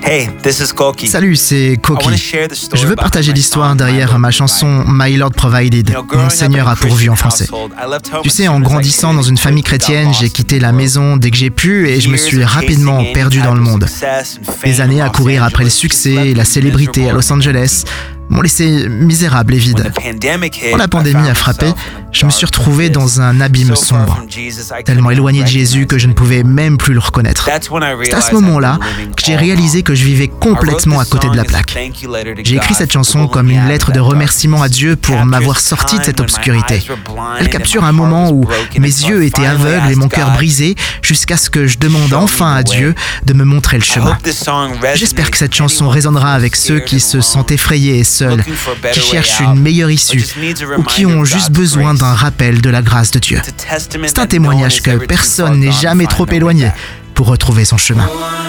Hey, this is Koki. Salut, c'est Koki. Je veux partager l'histoire derrière ma chanson My Lord Provided, Mon Seigneur a pourvu en français. Tu sais, en grandissant dans une famille chrétienne, j'ai quitté la maison dès que j'ai pu et je me suis rapidement perdu dans le monde. Des années à courir après le succès et la célébrité à Los Angeles m'ont laissé misérable et vide. Quand la pandémie a frappé, je me suis retrouvé dans un abîme sombre, tellement éloigné de Jésus que je ne pouvais même plus le reconnaître. C'est à ce moment-là que j'ai réalisé que je vivais complètement à côté de la plaque. J'ai écrit cette chanson comme une lettre de remerciement à Dieu pour m'avoir sorti de cette obscurité. Elle capture un moment où mes yeux étaient aveugles et mon cœur brisé jusqu'à ce que je demande enfin à Dieu de me montrer le chemin. J'espère que cette chanson résonnera avec ceux qui se sentent effrayés et seuls, qui cherchent une meilleure issue ou qui ont juste besoin d'un rappel de la grâce de Dieu. C'est un témoignage que personne n'est jamais trop éloigné pour retrouver son chemin.